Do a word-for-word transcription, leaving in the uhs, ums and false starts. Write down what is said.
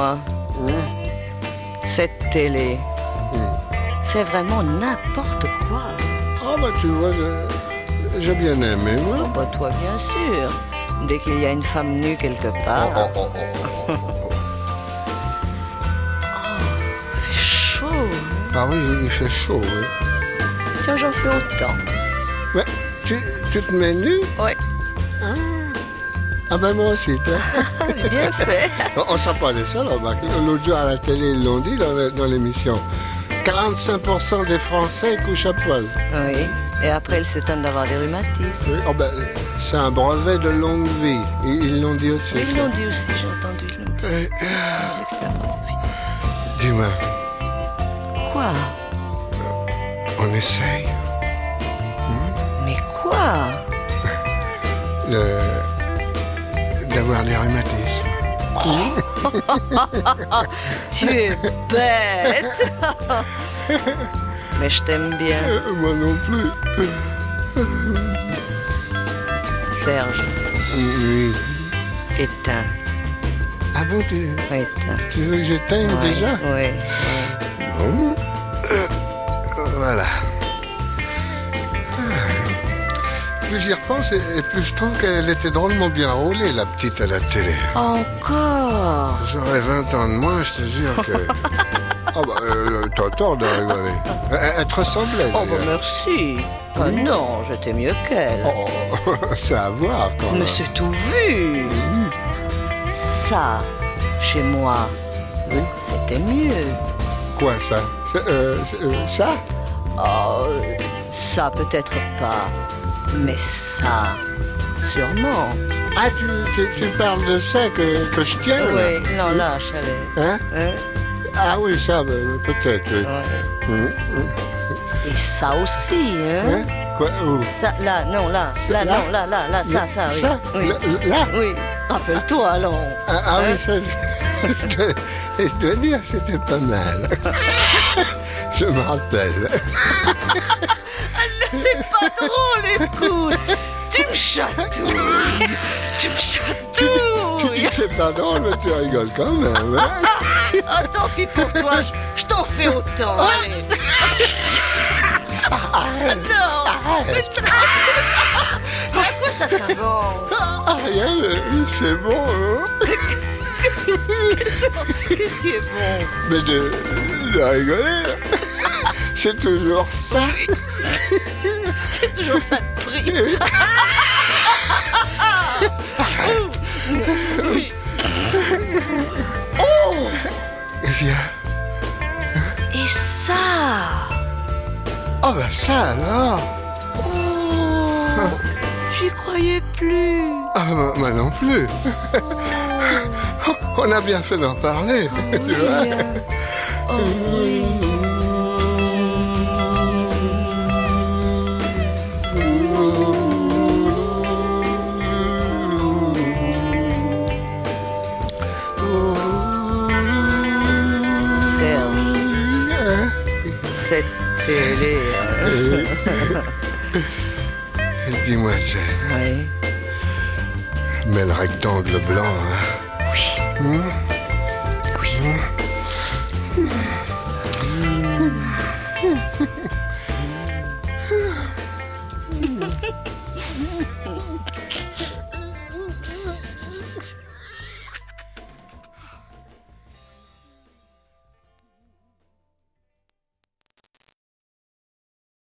Dis-moi, Mmh. cette télé, Mmh. c'est vraiment n'importe quoi. Ah bah tu vois, je- j'ai bien aimé, moi. Oh, bah toi, bien sûr. Dès qu'il y a une femme nue quelque part, Oh, oh, oh, oh, oh, oh. il fait chaud. hein. Ah oui, il fait chaud, oui. Tiens, j'en fais autant. Ouais, tu, tu te mets nu? Ouais, Ah ben moi aussi, toi. bien fait. On s'en parlait ça, là, remarque. L'autre jour à la télé, ils l'ont dit dans, le- dans l'émission. quarante-cinq pour cent des Français couchent à poil. Oui, et après, il s'étonne d'avoir des rhumatismes. Oui. Oh ben, c'est un brevet de longue vie. Ils ils l'ont dit aussi. Ils ça. l'ont dit aussi, j'ai entendu, ils l'ont dit. Euh, L'extrêmement vite. Dis-moi, Quoi? on essaye Mais quoi? le- d'avoir des rhumatismes. Tu es bête. Mais je t'aime bien, Euh, moi non plus. Serge. Oui. Éteins. Ah bon, tu, Éteins. tu veux que j'éteigne Ouais, déjà? ouais, ouais. Bon. Euh, voilà. Plus j'y repense, et et plus je trouve qu'elle était drôlement bien roulée, la petite à la télé. Encore? J'aurais vingt ans de moins, je te jure que... Ah bah, euh, t'as tort de rigoler. Elle, elle te ressemblait, Oh, bah d'ailleurs. merci. Ah non, j'étais mieux qu'elle. Oh, c'est à voir, quand même. Mais c'est tout vu. Ça, chez moi, Oui. c'était mieux. Quoi, ça? C'est, euh, c'est, euh, ça? Oh, ça peut-être pas, mais ça, sûrement. Ah, tu, tu, tu parles de ça que, que je tiens, là? Oui, non, là, je savais. Hein? Hein? Ah oui, ça, bah, peut-être, oui. Ouais. Hum, hum. Et ça aussi, hein? Hein? Quoi? Où? Ça, là, non, là, là, Là? non, là, là, là, ça, ça, oui. Ça? Oui, Là? Là? oui. Rappelle-toi, alors. Ah, ah Hein? oui, ça, je, je dois, je dois dire, c'était pas mal. Je me rappelle. C'est pas drôle, écoute. Tu me chatouilles. Tu me Tu chatouilles. dis que c'est pas drôle, mais tu rigoles quand même. Hein? Ah, tant pis pour toi, je, je t'en fais autant. Allez. Non. Mais à quoi ça t'avance? Ah, rien, mais c'est bon, hein? Qu'est-ce qui est bon? Mais de, de rigoler, c'est toujours ça. C'est toujours ça de prix. Oui. Oh! Viens. Et ça? Oh, ben ça alors. Oh, j'y croyais plus. Ah, moi, moi non plus. On a bien fait d'en parler. Tu vois? Oui, euh, oh oui. Serge, Hein? cette télé. hein. Dis-moi, Jane, Oui. mets le rectangle blanc, hein? Oui. Hmm? Oui.